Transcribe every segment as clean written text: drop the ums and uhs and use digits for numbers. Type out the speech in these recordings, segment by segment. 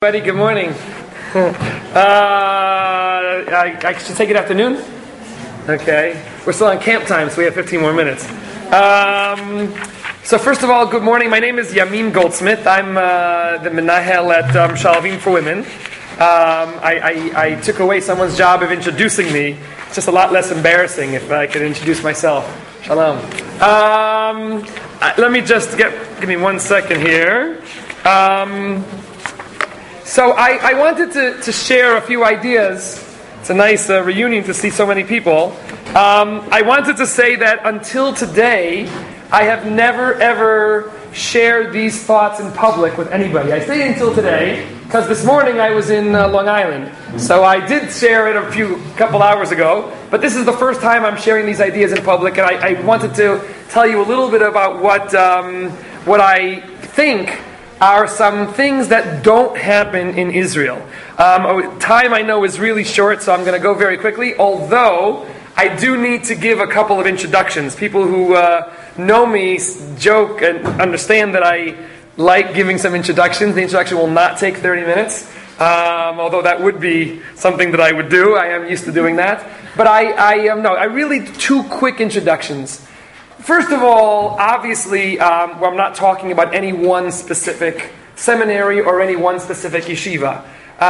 Buddy, good morning. I should say good afternoon. Okay, we're still on camp time, so we have 15 more minutes. So first of all, good morning. My name is Yamin Goldsmith. I'm the Menahel at Shalavim for Women. I took away someone's job of introducing me. It's just a lot less embarrassing if I could introduce myself. Shalom. Let me just give me 1 second here. So I wanted to share a few ideas. It's a nice reunion to see so many people. I wanted to say that until today, I have never ever shared these thoughts in public with anybody. I say until today because this morning I was in Long Island. So I did share it a couple hours ago. But this is the first time I'm sharing these ideas in public. And I wanted to tell you a little bit about what I think are some things that don't happen in Israel. Time I know is really short, so I'm going to go very quickly, although I do need to give a couple of introductions. People who know me joke and understand that I like giving some introductions. The introduction will not take 30 minutes, although that would be something that I would do. I am used to doing that. But I really 2 quick introductions. First of all, obviously, I'm not talking about any one specific seminary or any one specific yeshiva.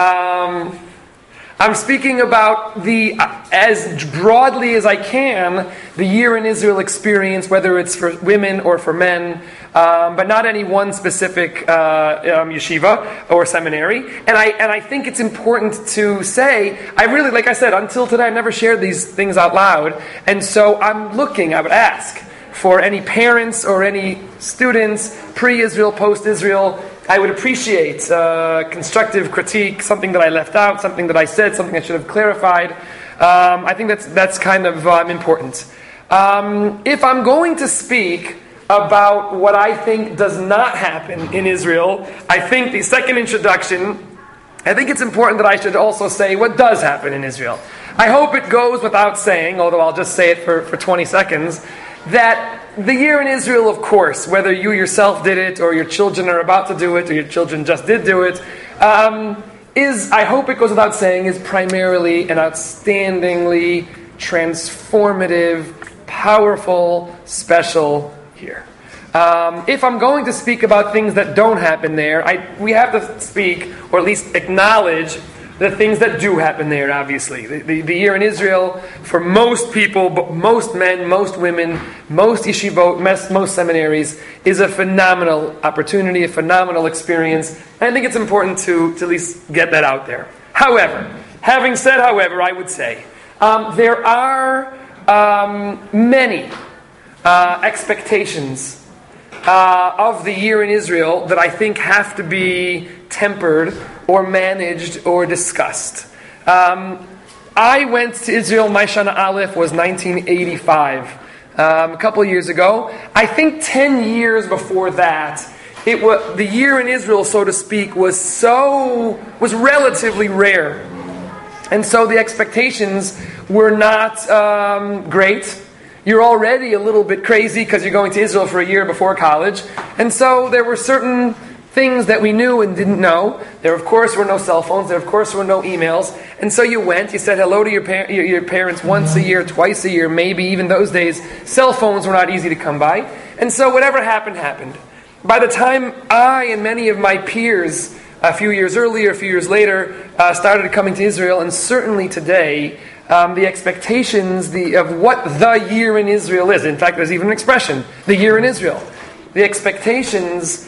I'm speaking about as broadly as I can, the Year in Israel experience, whether it's for women or for men, but not any one specific yeshiva or seminary. And I think it's important to say, like I said, until today, I've never shared these things out loud. And so I would ask for any parents or any students, pre-Israel, post-Israel, I would appreciate constructive critique, something that I left out, something that I said, something I should have clarified. I think that's kind of important. If I'm going to speak about what I think does not happen in Israel, I think the second introduction, I think it's important that I should also say what does happen in Israel. I hope it goes without saying, although I'll just say it for 20 seconds, that the Year in Israel, of course, whether you yourself did it, or your children are about to do it, or your children just did do it, I hope it goes without saying, is primarily an outstandingly transformative, powerful, special year. If I'm going to speak about things that don't happen there, we have to speak, or at least acknowledge, the things that do happen there, obviously. The Year in Israel, for most people, most men, most women, most yeshivot, most seminaries, is a phenomenal opportunity, a phenomenal experience. And I think it's important to at least get that out there. However, having said however, I would say, there are many expectations of the Year in Israel that I think have to be tempered or managed or discussed. I went to Israel, my Shana Aleph was 1985, a couple of years ago. I think 10 years before that, the Year in Israel, so to speak, was relatively rare. And so the expectations were not great. You're already a little bit crazy because you're going to Israel for a year before college. And so there were certain things that we knew and didn't know. There, of course, were no cell phones. There, of course, were no emails. And so you went, you said hello to your parents once a year, twice a year, maybe even those days. Cell phones were not easy to come by. And so whatever happened, happened. By the time I and many of my peers, a few years earlier, a few years later, started coming to Israel, and certainly today, the expectations of what the Year in Israel is. In fact, there's even an expression, the Year in Israel. The expectations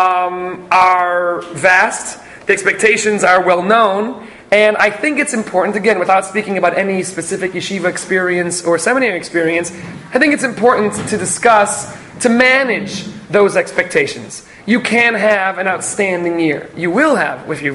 are vast. The expectations are well known. And I think it's important, again, without speaking about any specific yeshiva experience or seminary experience, I think it's important to discuss, to manage those expectations. You can have an outstanding year. You will have, if you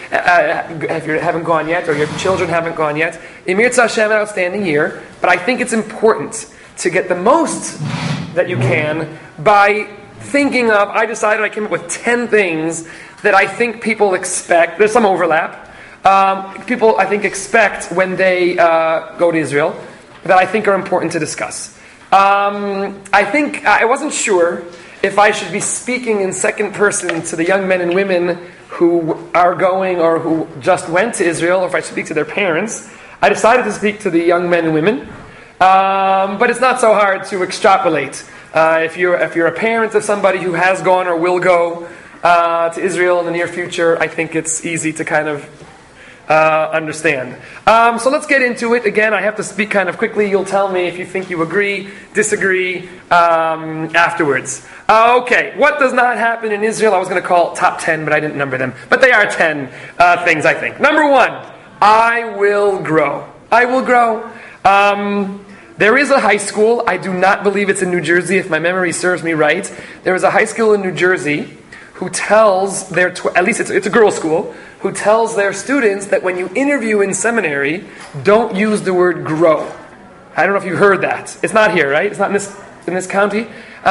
haven't gone yet, or your children haven't gone yet. Emir Tzashem, an outstanding year. But I think it's important to get the most that you can by thinking of, I came up with 10 things that I think people expect. There's some overlap. People, I think, expect when they go to Israel that I think are important to discuss. I wasn't sure if I should be speaking in second person to the young men and women who are going or who just went to Israel, or if I speak to their parents, I decided to speak to the young men and women. But it's not so hard to extrapolate. If you're a parent of somebody who has gone or will go to Israel in the near future, I think it's easy to kind of understand. So let's get into it. Again, I have to speak kind of quickly. You'll tell me if you think you agree, disagree afterwards. Okay, what does not happen in Israel? I was going to call it top 10, but I didn't number them. But they are 10 things, I think. Number 1, I will grow. I will grow. There is a high school. I do not believe it's in New Jersey, if my memory serves me right. There is a high school in New Jersey who tells their, at least it's a girls' school, who tells their students that when you interview in seminary, don't use the word grow. I don't know if you heard that. It's not here, right? It's not in this county.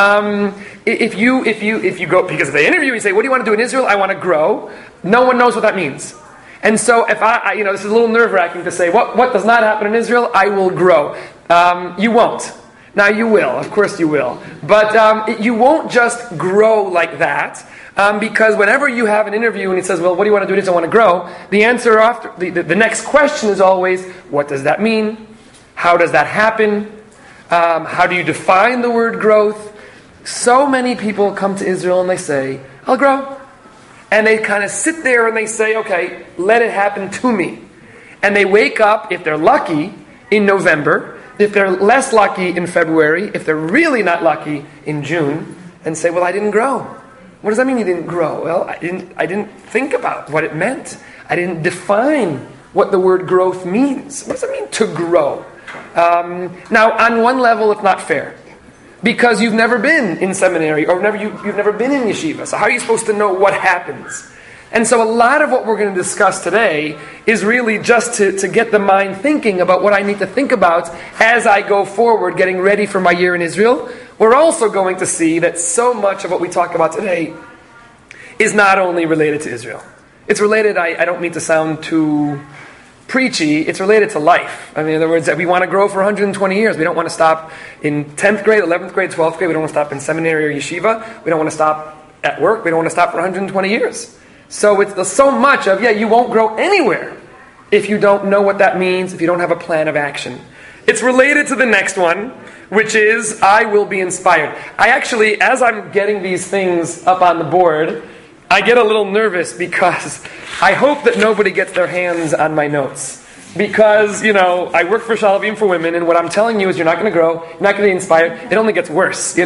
If you go, because if they interview you say, what do you want to do in Israel? I want to grow. No one knows what that means. And so if this is a little nerve-wracking to say, what does not happen in Israel? I will grow. You won't. Now you will, of course you will. But you won't just grow like that, because whenever you have an interview and he says, well, what do you want to do in Israel? I want to grow, the answer after, the next question is always, what does that mean? How does that happen? How do you define the word growth? So many people come to Israel and they say, I'll grow. And they kind of sit there and they say, okay, let it happen to me. And they wake up, if they're lucky, in November. If they're less lucky in February, if they're really not lucky in June, and say, well, I didn't grow. What does that mean you didn't grow? Well, I didn't think about what it meant. I didn't define what the word growth means. What does it mean to grow? Now, on one level, it's not fair. Because you've never been in seminary, or you've never been in yeshiva. So how are you supposed to know what happens? And so a lot of what we're going to discuss today is really just to get the mind thinking about what I need to think about as I go forward, getting ready for my year in Israel. We're also going to see that so much of what we talk about today is not only related to Israel. It's related, I don't mean to sound too preachy, it's related to life. I mean, in other words, that we want to grow for 120 years. We don't want to stop in 10th grade, 11th grade, 12th grade. We don't want to stop in seminary or yeshiva. We don't want to stop at work. We don't want to stop for 120 years. So it's so much of, you won't grow anywhere if you don't know what that means, if you don't have a plan of action. It's related to the next one, which is, I will be inspired. I actually, as I'm getting these things up on the board, I get a little nervous because I hope that nobody gets their hands on my notes. Because, I work for Shalavim for Women, and what I'm telling you is you're not going to grow, you're not going to be inspired, it only gets worse, so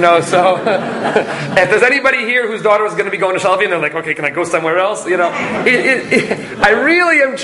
if there's anybody here whose daughter is going to be going to Shalavim, they're like, okay, can I go somewhere else? I really am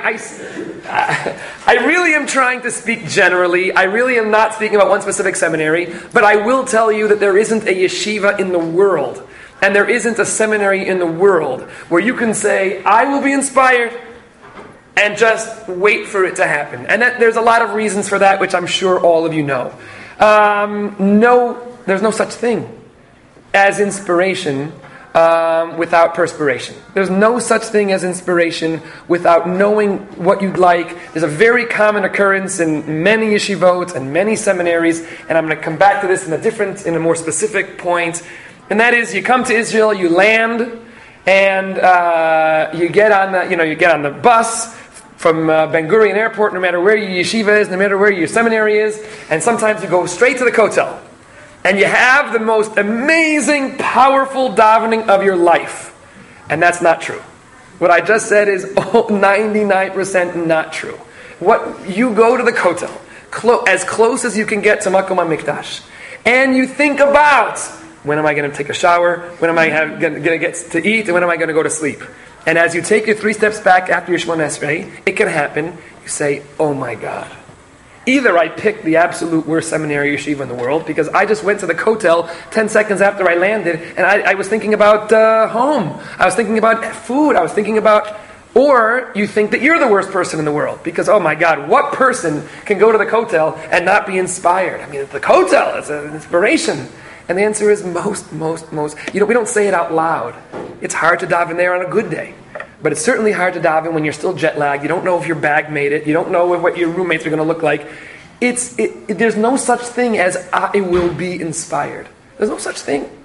I really am trying to speak generally. I really am not speaking about one specific seminary, but I will tell you that there isn't a yeshiva in the world, and there isn't a seminary in the world where you can say, I will be inspired, and just wait for it to happen. And there's a lot of reasons for that, which I'm sure all of you know. There's no such thing as inspiration without perspiration. There's no such thing as inspiration without knowing what you'd like. There's a very common occurrence in many yeshivot and many seminaries, and I'm going to come back to this in a more specific point. And that is, you come to Israel, you land, and you get on the bus from Ben Gurion Airport, no matter where your yeshiva is, no matter where your seminary is, and sometimes you go straight to the kotel. And you have the most amazing, powerful davening of your life. And that's not true. What I just said is 99% not true. You go to the kotel, as close as you can get to Makom HaMikdash, and you think about, when am I going to take a shower? When am I going to get to eat? And when am I going to go to sleep? And as you take your 3 steps back after your Shemona Esrei, it can happen. You say, oh my God. Either I picked the absolute worst seminary yeshiva in the world, because I just went to the kotel 10 seconds after I landed, and I was thinking about home. I was thinking about food. I was thinking about... Or you think that you're the worst person in the world, because, oh my God, what person can go to the kotel and not be inspired? I mean, the kotel is an inspiration. And the answer is most. We don't say it out loud. It's hard to daven there on a good day. But it's certainly hard to daven when you're still jet lagged. You don't know if your bag made it. You don't know what your roommates are going to look like. There's no such thing as I will be inspired. There's no such thing.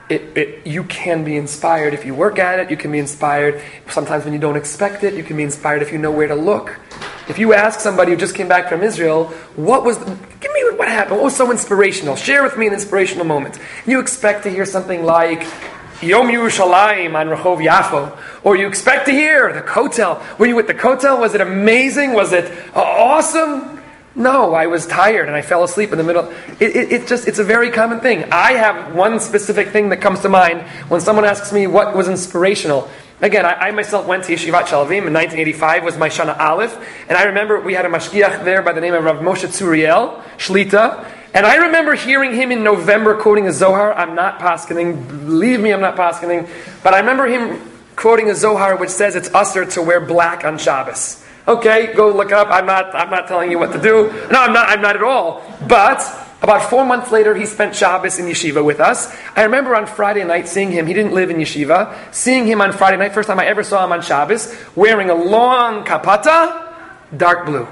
you can be inspired if you work at it. You can be inspired sometimes when you don't expect it. You can be inspired if you know where to look. If you ask somebody who just came back from Israel, give me what happened, what was so inspirational? Share with me an inspirational moment. You expect to hear something like Yom Yerushalayim on Rehov Yafo, or you expect to hear the Kotel. Were you at the Kotel? Was it amazing? Was it awesome? No, I was tired and I fell asleep in the middle. It's a very common thing. I have one specific thing that comes to mind when someone asks me what was inspirational. Again, I myself went to Yeshivat Shalavim in 1985, was my Shana Aleph, and I remember we had a mashgiach there by the name of Rav Moshe Tzuriel, Shlita, and I remember hearing him in November quoting a Zohar. I'm not paskening, believe me, I'm not paskening, but I remember him quoting a Zohar which says it's usher to wear black on Shabbos. Okay, go look it up. I'm not telling you what to do. No, I'm not at all. But about 4 months later, he spent Shabbos in yeshiva with us. I remember on Friday night seeing him. He didn't live in yeshiva. Seeing him on Friday night, first time I ever saw him on Shabbos, wearing a long kapata, dark blue.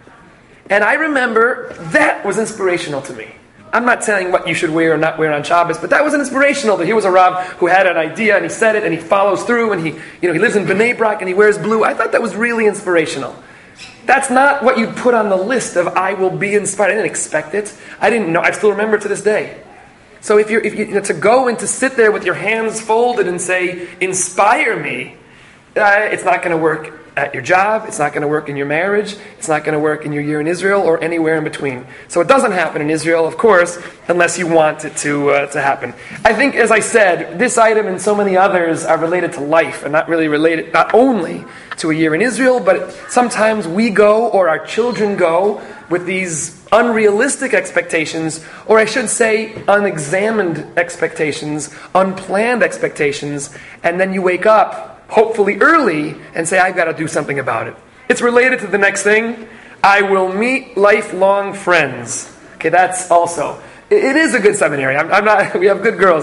And I remember that was inspirational to me. I'm not telling what you should wear or not wear on Shabbos, but that was inspirational. That here was a Rav who had an idea and he said it and he follows through and he lives in Bnei Brak and he wears blue. I thought that was really inspirational. That's not what you'd put on the list of I will be inspired. I didn't expect it. I didn't know. I still remember to this day. So if you to go and to sit there with your hands folded and say, inspire me, it's not going to work at your job, it's not going to work in your marriage, it's not going to work in your year in Israel or anywhere in between. So it doesn't happen in Israel, of course, unless you want it to happen. I think, as I said, this item and so many others are related to life and not really related, not only to a year in Israel, but sometimes we go or our children go with these unrealistic expectations, or I should say unexamined expectations, unplanned expectations, and then you wake up hopefully early, and say, I've got to do something about it. It's related to the next thing. I will meet lifelong friends. Okay, that's also. It is a good seminary. I'm not. We have good girls.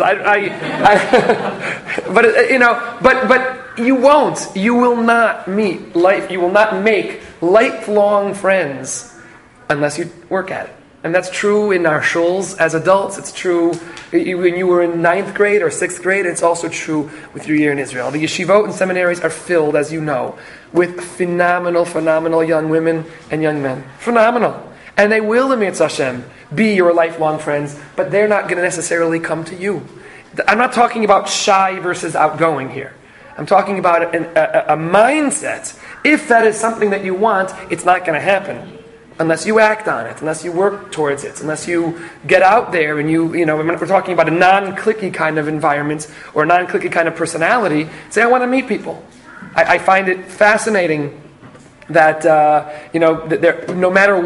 But you won't. You will not meet life. You will not make lifelong friends unless you work at it. And that's true in our shuls as adults. It's true when you were in 9th grade or 6th grade. It's also true with your year in Israel. The yeshivot and seminaries are filled, as you know, with phenomenal young women and young men. Phenomenal. And they will, Emetz Hashem, be your lifelong friends, but they're not going to necessarily come to you. I'm not talking about shy versus outgoing here. I'm talking about a mindset. If that is something that you want, it's not going to happen. Unless you act on it, unless you work towards it, unless you get out there and we're talking about a non-clicky kind of environment or a non-clicky kind of personality, say, I want to meet people. I find it fascinating that, no matter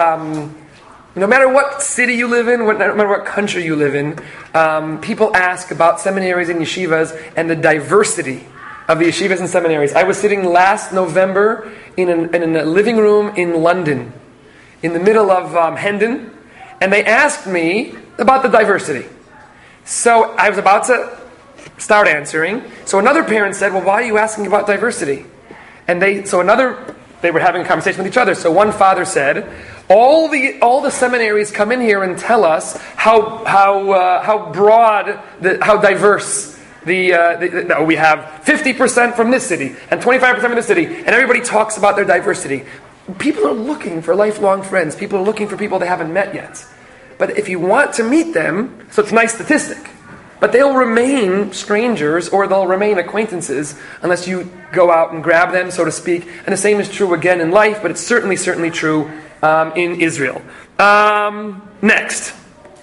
what city you live in, no matter what country you live in, people ask about seminaries and yeshivas and the diversity of the yeshivas and seminaries. I was sitting last November in a living room in London, in the middle of Hendon, and they asked me about the diversity. So I was about to start answering. So another parent said, well, why are you asking about diversity? And they were having a conversation with each other. So one father said, all the seminaries come in here and tell us how broad, how diverse we have 50% from this city and 25% from this city, and everybody talks about their diversity. People are looking for lifelong friends. People are looking for people they haven't met yet. But if you want to meet them, so it's a nice statistic, but they'll remain strangers or they'll remain acquaintances unless you go out and grab them, so to speak. And the same is true again in life, but it's certainly true in Israel. Next.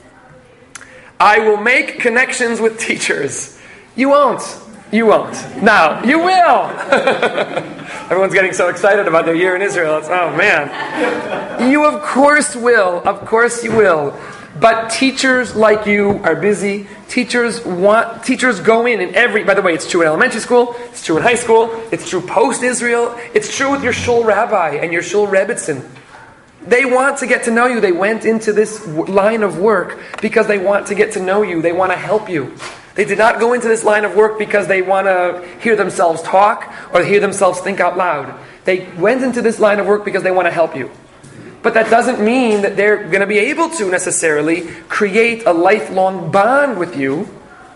I will make connections with teachers. You won't. Now, you will. Everyone's getting so excited about their year in Israel. Oh man. You of course will. Of course you will. But teachers like you are busy. Teachers go in every, by the way, it's true in elementary school, it's true in high school, it's true post-Israel, it's true with your shul rabbi and your shul rebbitzin. They want to get to know you. They went into this line of work because they want to get to know you. They want to help you. They did not go into this line of work because they want to hear themselves talk or hear themselves think out loud. They went into this line of work because they want to help you. But that doesn't mean that they're going to be able to necessarily create a lifelong bond with you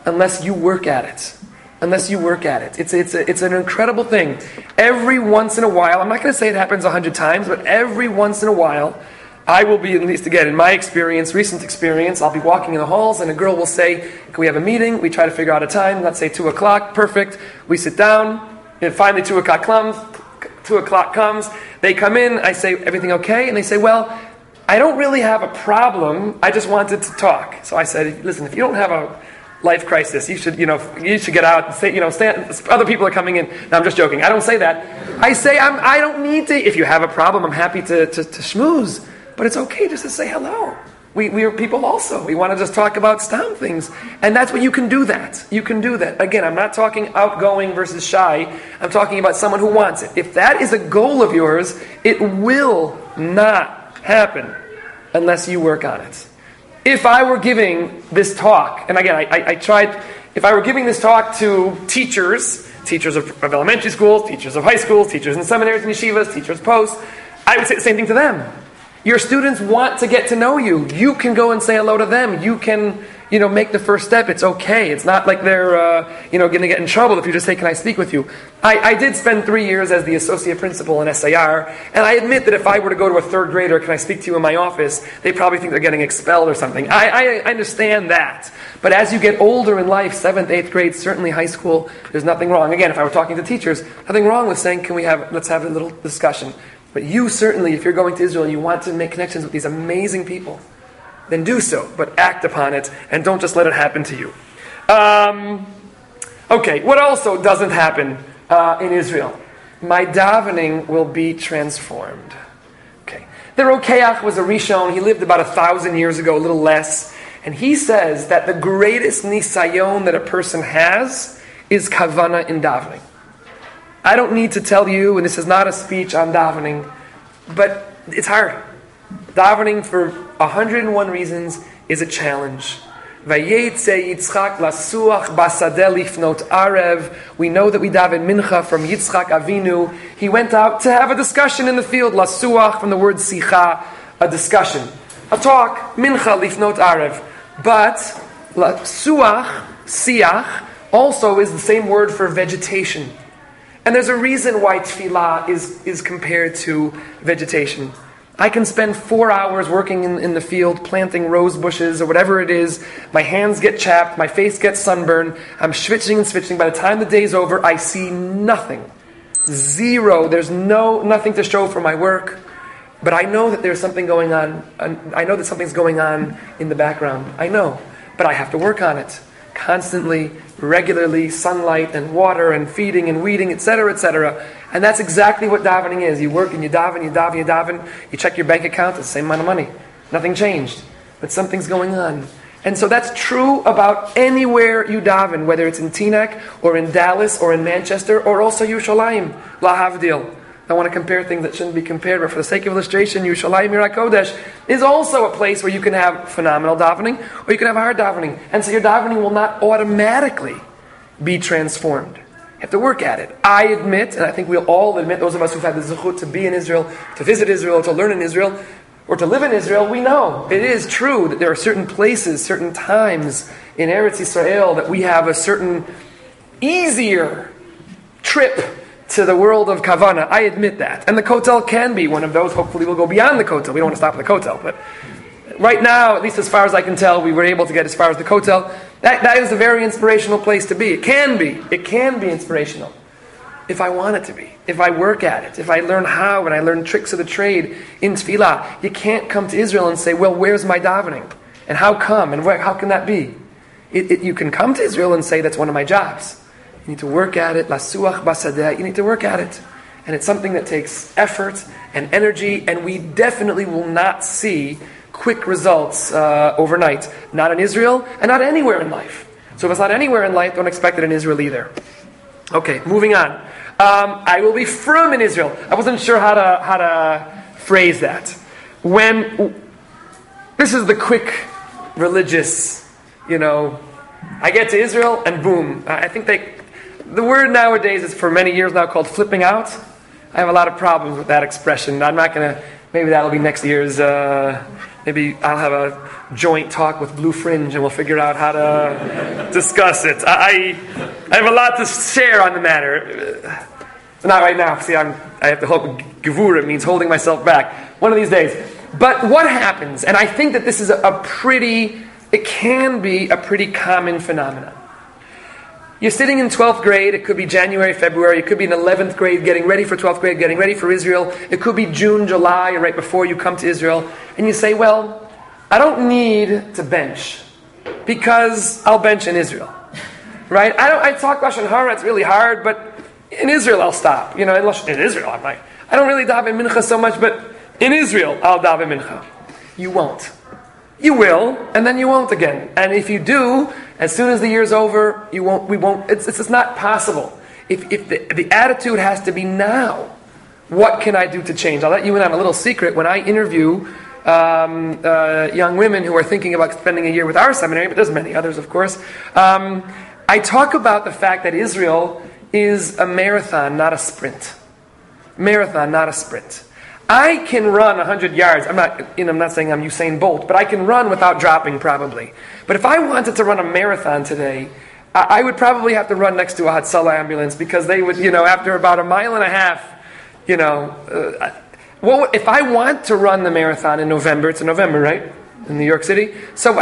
unless you work at it. Unless you work at it. It's an incredible thing. Every once in a while, I'm not going to say it happens 100 times, but every once in a while, I will be, at least again, in my experience, recent experience, I'll be walking in the halls and a girl will say, can we have a meeting? We try to figure out a time, let's say 2 o'clock, perfect. We sit down, and finally 2 o'clock comes, they come in, I say, everything okay? And they say, well, I don't really have a problem, I just wanted to talk. So I said, listen, if you don't have a life crisis, you should get out and say, stand, other people are coming in. No, I'm just joking. I don't say that. I say, I don't need to, if you have a problem, I'm happy to schmooze. But it's okay just to say hello. We are people also. We want to just talk about stam things. And that's what you can do that. You can do that. Again, I'm not talking outgoing versus shy. I'm talking about someone who wants it. If that is a goal of yours, it will not happen unless you work on it. If I were giving this talk, and again, I tried, if I were giving this talk to teachers of elementary schools, teachers of high schools, teachers in seminaries and yeshivas, teachers post, I would say the same thing to them. Your students want to get to know you. You can go and say hello to them. You can, make the first step. It's okay. It's not like they're, going to get in trouble if you just say, can I speak with you? I did spend 3 years as the associate principal in SIR, and I admit that if I were to go to a third grader, can I speak to you in my office, they probably think they're getting expelled or something. I understand that. But as you get older in life, 7th, 8th grade, certainly high school, there's nothing wrong. Again, if I were talking to teachers, nothing wrong with saying, let's have a little discussion. But you certainly, if you're going to Israel and you want to make connections with these amazing people, then do so, but act upon it, and don't just let it happen to you. Okay, what also doesn't happen in Israel? My davening will be transformed. Okay, the Rokeach was a Rishon. He lived about 1,000 years ago, a little less, and he says that the greatest nisayon that a person has is kavana in davening. I don't need to tell you, and this is not a speech on davening, but it's hard. Davening for 101 reasons is a challenge. Vayetze Yitzchak lasuach basadeh lifnot arev. We know that we daven mincha from Yitzchak Avinu. He went out to have a discussion in the field. Lasuach from the word sicha, a discussion, a talk. Mincha lifnot arev. But lasuach, siach, also is the same word for vegetation. And there's a reason why tefillah is compared to vegetation. I can spend 4 hours working in the field, planting rose bushes or whatever it is. My hands get chapped, my face gets sunburned, I'm schwitzing and switching. By the time the day's over, I see nothing. Zero. There's nothing to show for my work. But I know that there's something going on. I know that something's going on in the background. I know. But I have to work on it. Constantly, regularly, sunlight and water and feeding and weeding, etc., etc. And that's exactly what davening is. You work and you daven, you daven, you daven. You check your bank account, it's the same amount of money. Nothing changed. But something's going on. And so that's true about anywhere you daven, whether it's in Teaneck or in Dallas or in Manchester or also Yerushalayim, Lahavdil. I want to compare things that shouldn't be compared, but for the sake of illustration, Yerushalayim Yirah Kodesh is also a place where you can have phenomenal davening, or you can have hard davening. And so your davening will not automatically be transformed. You have to work at it. I admit, and I think we'll all admit, those of us who've had the zechut to be in Israel, to visit Israel, to learn in Israel, or to live in Israel, we know it is true that there are certain places, certain times in Eretz Yisrael that we have a certain easier trip to the world of Kavana. I admit that. And the Kotel can be one of those. Hopefully we'll go beyond the Kotel. We don't want to stop at the Kotel. But right now, at least as far as I can tell, we were able to get as far as the Kotel. That is a very inspirational place to be. It can be. It can be inspirational. If I want it to be. If I work at it. If I learn how and I learn tricks of the trade in Tefillah. You can't come to Israel and say, well, where's my davening? And how come? And how can that be? You can come to Israel and say, that's one of my jobs. You need to work at it. Lasuach basadeh. You need to work at it. And it's something that takes effort and energy, and we definitely will not see quick results overnight. Not in Israel, and not anywhere in life. So if it's not anywhere in life, don't expect it in Israel either. Okay, moving on. I will be from in Israel. I wasn't sure how to phrase that. This is the quick religious, I get to Israel and boom. I think the word nowadays is for many years now called flipping out. I have a lot of problems with that expression. I'm not going to, maybe that'll be next year's Maybe I'll have a joint talk with Blue Fringe and we'll figure out how to discuss it. I have a lot to share on the matter. Not right now. See, I have to hope Gevura means holding myself back. One of these days. But what happens, and I think that this is it can be a pretty common phenomenon. You're sitting in 12th grade, it could be January, February, it could be in 11th grade, getting ready for 12th grade, getting ready for Israel, it could be June, July, or right before you come to Israel, and you say, well, I don't need to bench, because I'll bench in Israel. Right? I talk Lashon Hara, it's really hard, but in Israel I'll stop. In Israel, I don't really daven mincha so much, but in Israel I'll daven mincha. You won't. You will, and then you won't again. And if you do, as soon as the year's over, we won't. It's just not possible. If the attitude has to be now, what can I do to change? I'll let you in on a little secret. When I interview young women who are thinking about spending a year with our seminary, but there's many others, of course, I talk about the fact that Israel is a marathon, not a sprint. Marathon, not a sprint. I can run 100 yards. I'm not saying I'm Usain Bolt, but I can run without dropping probably. But if I wanted to run a marathon today, I would probably have to run next to a Hatzalah ambulance because they would, after about a mile and a half, if I want to run the marathon in November, it's in November, right? In New York City. So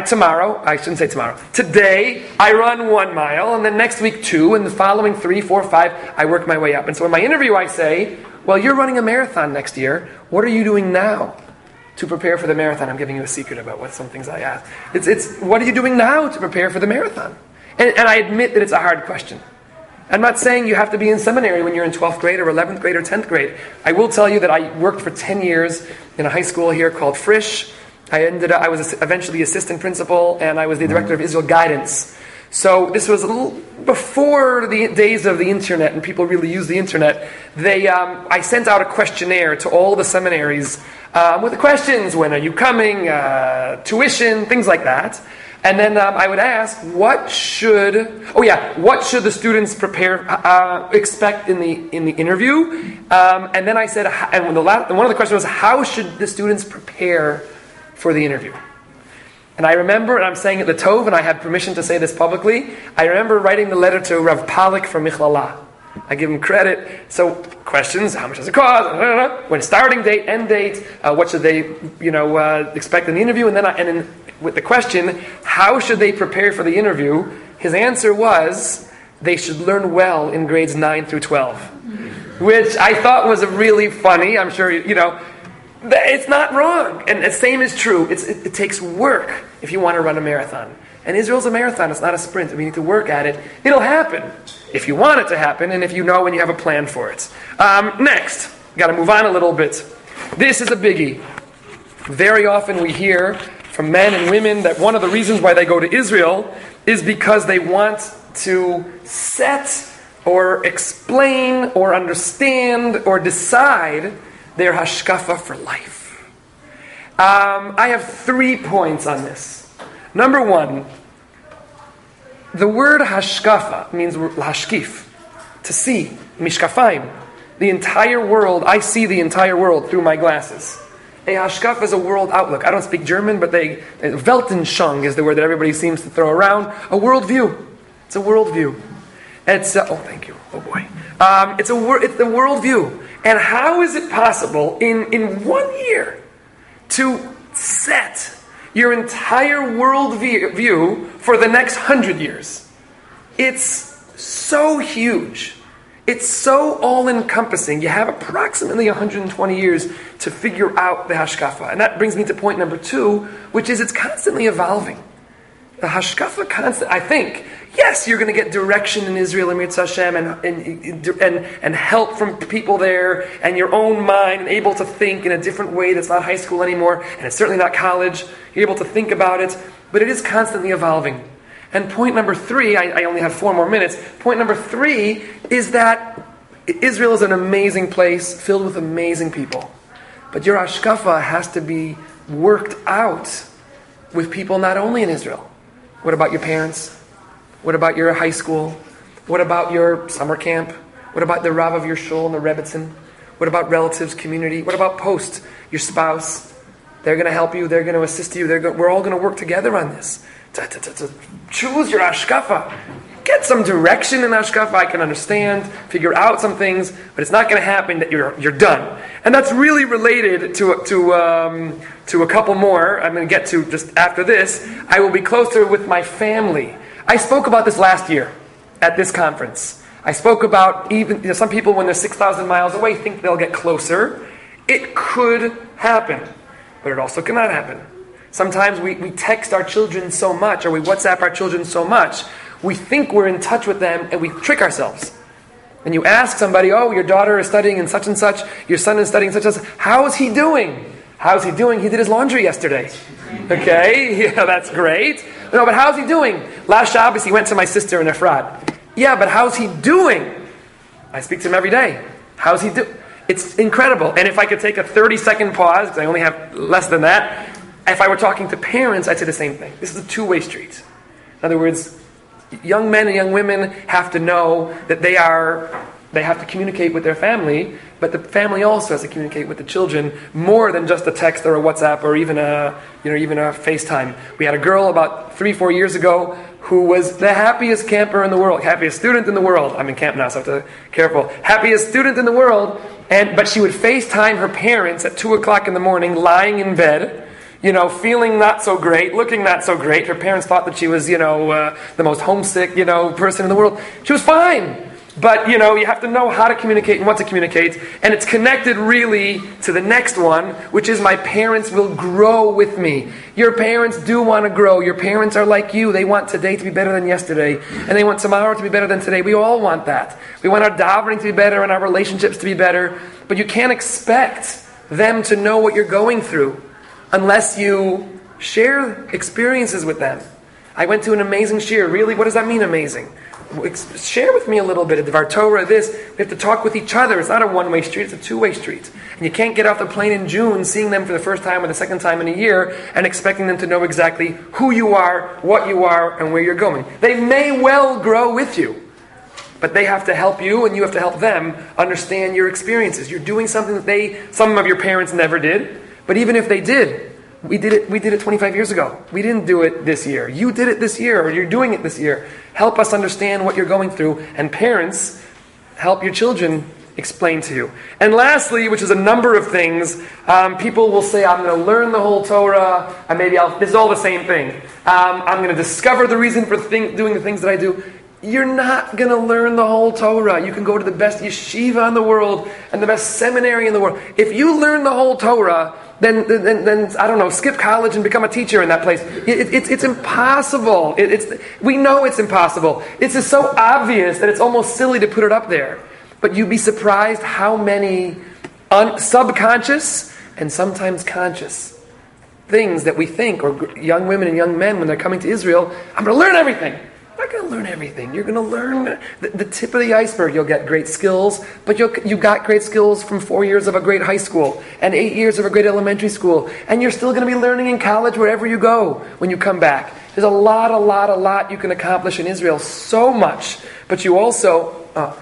today I run 1 mile, and then next week 2, and the following 3, 4, 5, I work my way up. And so in my interview I say, well, you're running a marathon next year. What are you doing now to prepare for the marathon? I'm giving you a secret about what some things I ask. It's what are you doing now to prepare for the marathon? And I admit that it's a hard question. I'm not saying you have to be in seminary when you're in 12th grade or 11th grade or 10th grade. I will tell you that I worked for 10 years in a high school here called Frisch. I was eventually assistant principal, and I was the director of Israel Guidance. So this was a little before the days of the internet and people really used the internet. I sent out a questionnaire to all the seminaries with the questions: when are you coming, tuition, things like that. And then I would ask, what should the students expect in the interview? And then I said, one of the questions was, how should the students prepare for the interview? And I remember, and I'm saying it Tov, and I have permission to say this publicly, I remember writing the letter to Rav Palik from Michlala. I give him credit. So, questions: how much does it cost? When starting date, end date, what should they, expect in the interview? And then with the question, how should they prepare for the interview? His answer was, they should learn well in grades 9 through 12, which I thought was really funny. I'm sure it's not wrong. And the same is true. It takes work if you want to run a marathon. And Israel's a marathon. It's not a sprint. We need to work at it. It'll happen if you want it to happen and if you know and you have a plan for it. Next, got to move on a little bit. This is a biggie. Very often we hear from men and women that one of the reasons why they go to Israel is because they want to set or explain or understand or decide their hashkafa for life. I have 3 points on this. Number 1, the word hashkafa means hashkif, to see, mishkafayim. The entire world, I see the entire world through my glasses. A hashkafa is a world outlook. I don't speak German, but Weltanschauung is the word that everybody seems to throw around. A worldview. It's a worldview. Thank you. Oh boy. It's the worldview. And how is it possible in 1 year to set your entire worldview for the next 100 years? It's so huge. It's so all-encompassing. You have approximately 120 years to figure out the hashkafa. And that brings me to point number 2, which is it's constantly evolving. The hashkafa I think, yes, you're going to get direction in Israel and Mitzvah Hashem and help from people there and your own mind and able to think in a different way that's not high school anymore and it's certainly not college. You're able to think about it, but it is constantly evolving. And point number 3, I only have 4 more minutes. Point number 3 is that Israel is an amazing place filled with amazing people. But your hashkafa has to be worked out with people not only in Israel. What about your parents? What about your high school? What about your summer camp? What about the Rav of your shul and the Rebbetzin? What about relatives, community? What about post? Your spouse? They're going to help you. They're going to assist you. We're all going to work together on this. To choose your hashkafa. Get some direction in hashkafa. I can understand, figure out some things, but it's not going to happen that you're done. And that's really related to a couple more. I'm going to get to just after this. I will be closer with my family. I spoke about this last year at this conference. I spoke about even some people when they're 6,000 miles away think they'll get closer. It could happen, but it also cannot happen. Sometimes we text our children so much, or we WhatsApp our children so much, we think we're in touch with them, and we trick ourselves. And you ask somebody, oh, your daughter is studying in such and such, your son is studying such and such, how is he doing? How's he doing? He did his laundry yesterday. Okay, yeah, that's great. No, but how's he doing? Last Shabbos he went to my sister in Efrat. Yeah, but how's he doing? I speak to him every day. How's he doing? It's incredible. And if I could take a 30-second pause, because I only have less than that, if I were talking to parents, I'd say the same thing. This is a two-way street. In other words, young men and young women have to know that they have to communicate with their family, but the family also has to communicate with the children more than just a text or a WhatsApp or even a FaceTime. We had a girl about 3-4 years ago who was the happiest camper in the world, happiest student in the world. I'm in camp now, so I have to be careful. Happiest student in the world, but she would FaceTime her parents at 2 o'clock in the morning, lying in bed, feeling not so great, looking not so great. Her parents thought that she was, the most homesick, person in the world. She was fine. But, you have to know how to communicate and what to communicate. And it's connected really to the next one, which is my parents will grow with me. Your parents do want to grow. Your parents are like you. They want today to be better than yesterday. And they want tomorrow to be better than today. We all want that. We want our davening to be better and our relationships to be better. But you can't expect them to know what you're going through unless you share experiences with them. I went to an amazing shiur. Really, what does that mean, amazing? Share with me a little bit of our Torah, this. We have to talk with each other. It's not a one-way street, it's a two-way street. And you can't get off the plane in June seeing them for the first time or the second time in a year and expecting them to know exactly who you are, what you are, and where you're going. They may well grow with you, but they have to help you and you have to help them understand your experiences. You're doing something that some of your parents never did, but even if they did, we did it 25 years ago. We didn't do it this year. You did it this year, or you're doing it this year. Help us understand what you're going through. And parents, help your children explain to you. And lastly, which is a number of things, people will say, I'm going to learn the whole Torah, and maybe this is all the same thing. I'm going to discover the reason for doing the things that I do. You're not going to learn the whole Torah. You can go to the best yeshiva in the world and the best seminary in the world. If you learn the whole Torah, then I don't know, skip college and become a teacher in that place. It's impossible. We know it's impossible. It's just so obvious that it's almost silly to put it up there. But you'd be surprised how many subconscious and sometimes conscious things that we think, or young women and young men when they're coming to Israel, I'm going to learn everything. You're not going to learn everything. You're going to learn the tip of the iceberg. You'll get great skills, but you got great skills from 4 years of a great high school and 8 years of a great elementary school, and you're still going to be learning in college wherever you go when you come back. There's a lot you can accomplish in Israel. So much, but you also,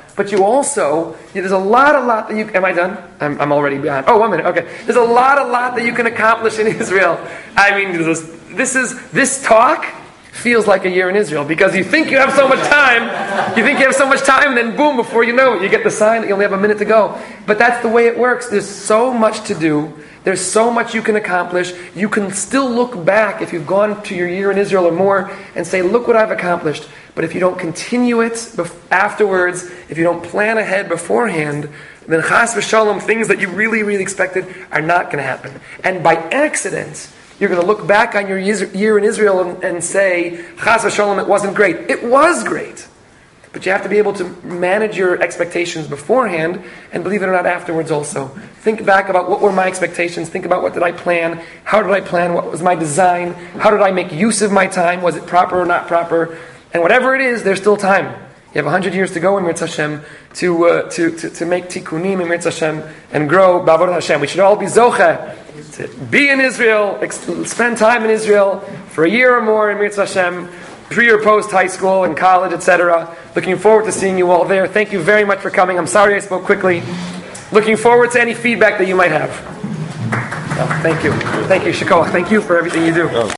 there's a lot that you. Am I done? I'm already behind. Oh, 1 minute. Okay. There's a lot that you can accomplish in Israel. I mean, this talk feels like a year in Israel, because you think you have so much time, and then boom, before you know it, you get the sign that you only have a minute to go. But that's the way it works. There's so much to do. There's so much you can accomplish. You can still look back if you've gone to your year in Israel or more and say, look what I've accomplished. But if you don't continue it afterwards, if you don't plan ahead beforehand, then chas v'shalom, things that you really, really expected are not going to happen. And by accident, you're going to look back on your year in Israel and say, chas v'shalom, it wasn't great. It was great. But you have to be able to manage your expectations beforehand, and believe it or not, afterwards also. Think back about what were my expectations. Think about what did I plan. How did I plan? What was my design? How did I make use of my time? Was it proper or not proper? And whatever it is, there's still time. You have 100 years to go in Mirz Hashem to make tikkunim in Mirz Hashem and grow b'avodat Hashem. We should all be zocheh to be in Israel, spend time in Israel for a year or more in Mirz Hashem, pre or post high school and college, etc. Looking forward to seeing you all there. Thank you very much for coming. I'm sorry I spoke quickly. Looking forward to any feedback that you might have. Thank you. Thank you, Shikoach. Thank you for everything you do.